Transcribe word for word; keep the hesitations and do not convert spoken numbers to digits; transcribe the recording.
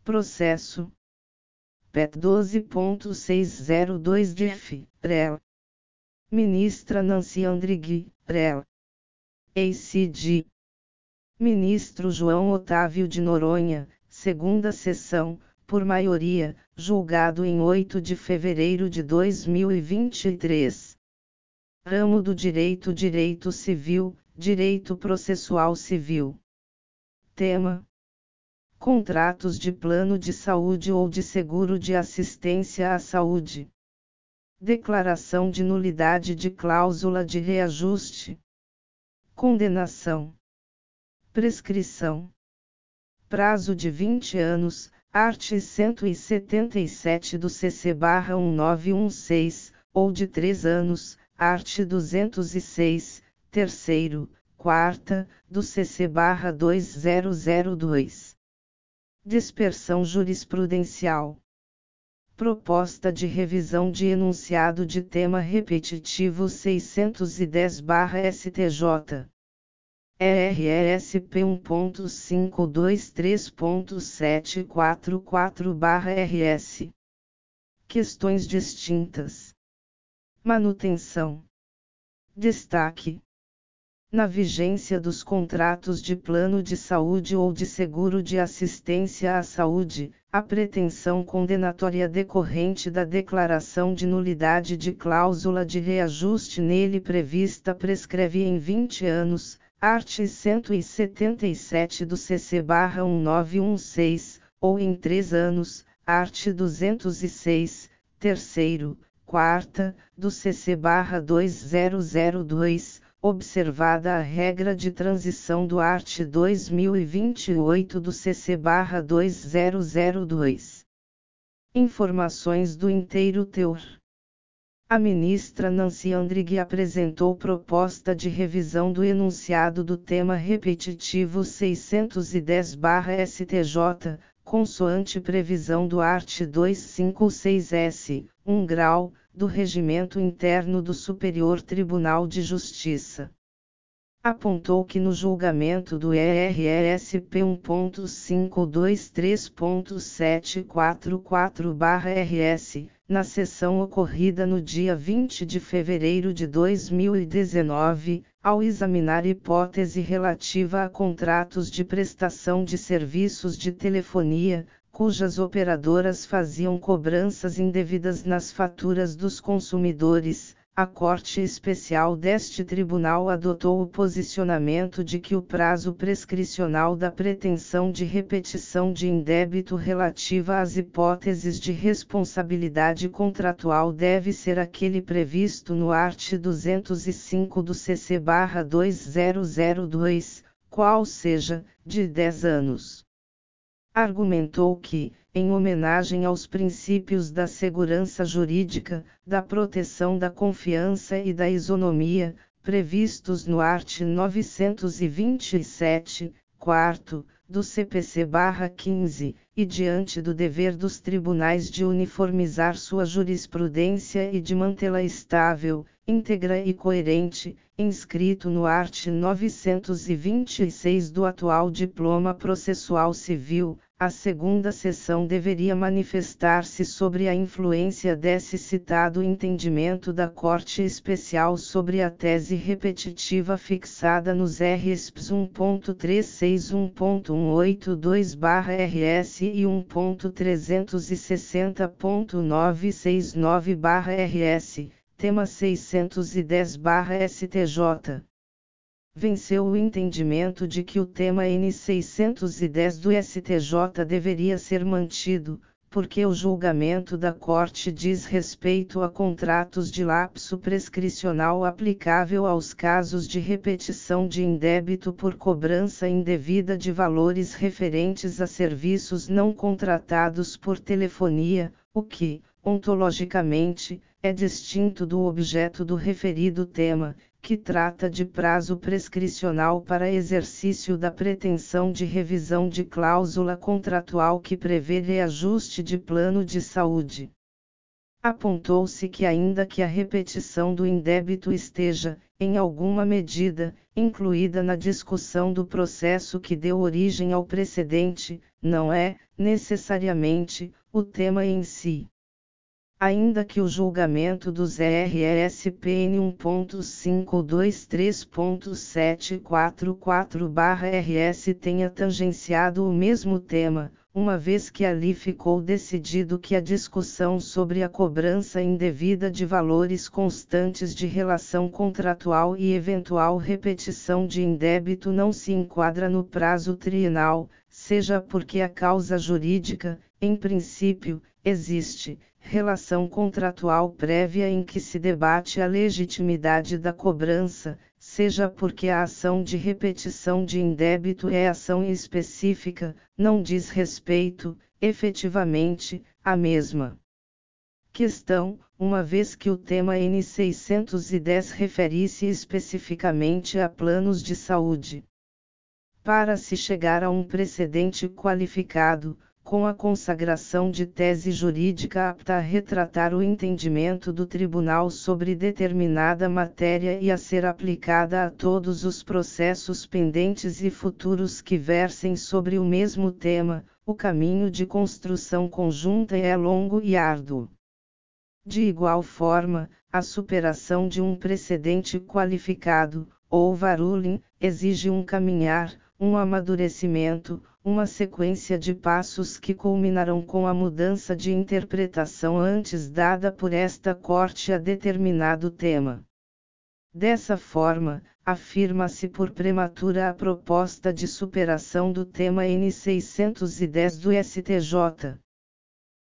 Processo P E T doze ponto seiscentos e dois D F, R E L. Ministra Nancy Andrighi, R E L. A C G. Ministro João Otávio de Noronha, segunda sessão, por maioria, julgado em oito de fevereiro de dois mil e vinte e três. Ramo do Direito Direito Civil, Direito Processual Civil. Tema: contratos de plano de saúde ou de seguro de assistência à saúde. Declaração de nulidade de cláusula de reajuste. Condenação. Prescrição. Prazo de vinte anos, art. cento e setenta e sete do C C barra mil novecentos e dezesseis, ou de três anos, art. duzentos e seis, terceiro, quarta, do C C barra dois mil e dois. Dispersão jurisprudencial. Proposta de revisão de enunciado de tema repetitivo seiscentos e dez barra S T J. E R S P um ponto quinhentos e vinte e três ponto setecentos e quarenta e quatro barra R S. Questões distintas. Manutenção. Destaque. Na vigência dos contratos de plano de saúde ou de seguro de assistência à saúde, a pretensão condenatória decorrente da declaração de nulidade de cláusula de reajuste nele prevista prescreve em vinte anos, art. cento e setenta e sete do C C barra mil novecentos e dezesseis, ou em três anos, art. duzentos e seis, terceiro, quarta, do C C barra dois mil e dois, observada a regra de transição do art. dois mil e vinte e oito do C C barra dois mil e dois. Informações do inteiro teor. A ministra Nancy Andrighi apresentou proposta de revisão do enunciado do tema repetitivo seiscentos e dez barra S T J, consoante previsão do art. duzentos e cinquenta e seis S, um grau, do Regimento Interno do Superior Tribunal de Justiça. Apontou que no julgamento do E R S P um ponto quinhentos e vinte e três ponto setecentos e quarenta e quatro barra R S, na sessão ocorrida no dia vinte de fevereiro de dois mil e dezenove, ao examinar hipótese relativa a contratos de prestação de serviços de telefonia, cujas operadoras faziam cobranças indevidas nas faturas dos consumidores, a Corte Especial deste Tribunal adotou o posicionamento de que o prazo prescricional da pretensão de repetição de indébito relativa às hipóteses de responsabilidade contratual deve ser aquele previsto no art. duzentos e cinco do C C barra dois mil e dois, qual seja, de dez anos. Argumentou que, em homenagem aos princípios da segurança jurídica, da proteção da confiança e da isonomia, previstos no art. novecentos e vinte e sete, quarto, do C P C/quinze, e diante do dever dos tribunais de uniformizar sua jurisprudência e de mantê-la estável, íntegra e coerente, inscrito no art. novecentos e vinte e seis do atual Diploma Processual Civil, a segunda seção deveria manifestar-se sobre a influência desse citado entendimento da Corte Especial sobre a tese repetitiva fixada nos R S Ps um ponto trezentos e sessenta e um ponto cento e oitenta e dois barra R S e um ponto trezentos e sessenta ponto novecentos e sessenta e nove barra R S, tema seiscentos e dez barra S T J. Venceu o entendimento de que o tema N seiscentos e dez do S T J deveria ser mantido, porque o julgamento da Corte diz respeito a contratos de lapso prescricional aplicável aos casos de repetição de indébito por cobrança indevida de valores referentes a serviços não contratados por telefonia, o que, ontologicamente, é distinto do objeto do referido tema, que trata de prazo prescricional para exercício da pretensão de revisão de cláusula contratual que prevê reajuste de plano de saúde. Apontou-se que ainda que a repetição do indébito esteja, em alguma medida, incluída na discussão do processo que deu origem ao precedente, não é, necessariamente, o tema em si. Ainda que o julgamento dos R S P N um ponto quinhentos e vinte e três ponto setecentos e quarenta e quatro barra R S tenha tangenciado o mesmo tema, uma vez que ali ficou decidido que a discussão sobre a cobrança indevida de valores constantes de relação contratual e eventual repetição de indébito não se enquadra no prazo trienal, seja porque a causa jurídica, em princípio, existe, relação contratual prévia em que se debate a legitimidade da cobrança, seja porque a ação de repetição de indébito é ação específica, não diz respeito, efetivamente, à mesma questão, uma vez que o tema N seiscentos e dez refere-se especificamente a planos de saúde. Para se chegar a um precedente qualificado, com a consagração de tese jurídica apta a retratar o entendimento do tribunal sobre determinada matéria e a ser aplicada a todos os processos pendentes e futuros que versem sobre o mesmo tema, o caminho de construção conjunta é longo e árduo. De igual forma, a superação de um precedente qualificado, ou varuling, exige um caminhar, um amadurecimento, uma sequência de passos que culminarão com a mudança de interpretação antes dada por esta Corte a determinado tema. Dessa forma, afirma-se por prematura a proposta de superação do tema N seiscentos e dez do S T J.